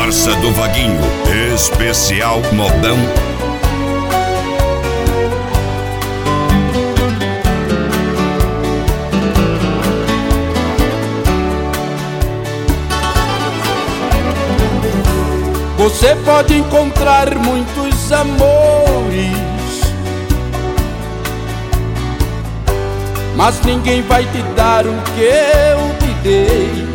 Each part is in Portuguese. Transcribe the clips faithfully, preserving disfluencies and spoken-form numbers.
Comparsa do Vaguinho, especial modão. Você pode encontrar muitos amores, mas ninguém vai te dar o que eu te dei.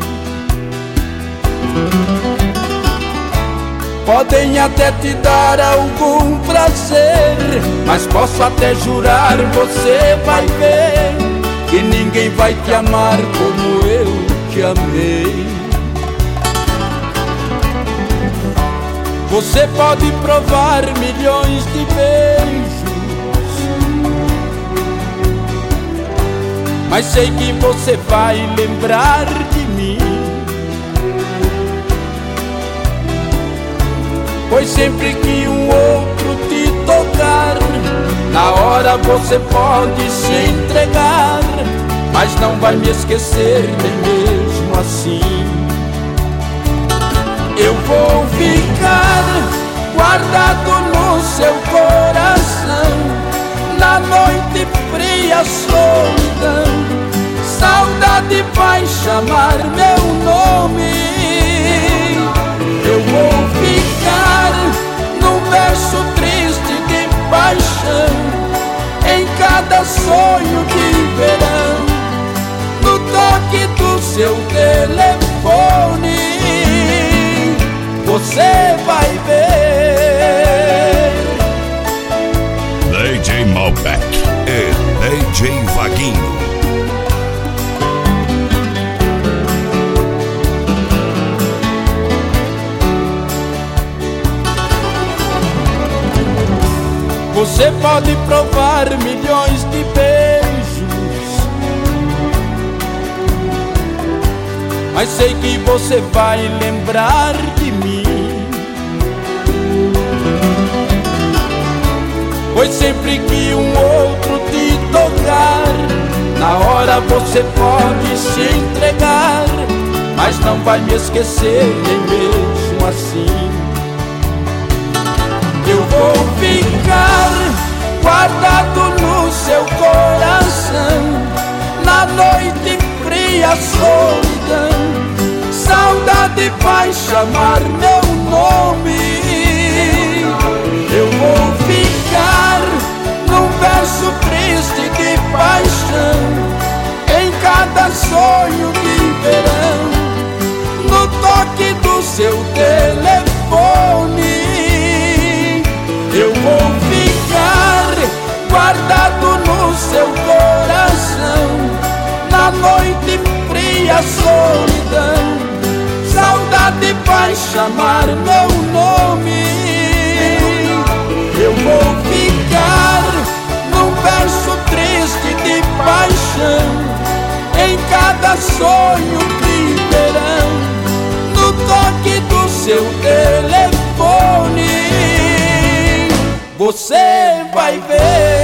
Podem até te dar algum prazer, mas posso até jurar, você vai ver que ninguém vai te amar como eu te amei. Você pode provar milhões de beijos, mas sei que você vai lembrar de mim, pois sempre que um outro te tocar, na hora você pode se entregar, mas não vai me esquecer nem mesmo assim. Eu vou ficar guardado no seu coração, na noite fria, solidão. Saudade vai chamar meu nome. Eu vou ficar num verso triste de paixão, em cada sonho de verão, no toque do seu telefone. Você vai ver D J Malbec e D J Vaguinho. Você pode provar milhões de beijos, mas sei que você vai lembrar de mim, pois sempre que um outro te tocar, na hora você pode se entregar, mas não vai me esquecer nem mesmo assim. Eu vou ficar guardado no seu coração, na noite fria, solidão. Saudade vai chamar meu nome. Eu vou ficar num verso triste de paixão, em cada sonho de verão, no toque do seu telefone. Eu vou ficar guardado no seu coração, na noite fria, solidão. Saudade vai chamar meu nome. Eu vou ficar num verso triste de paixão, em cada sonho de verão, no toque do seu telefone. Você vai ver.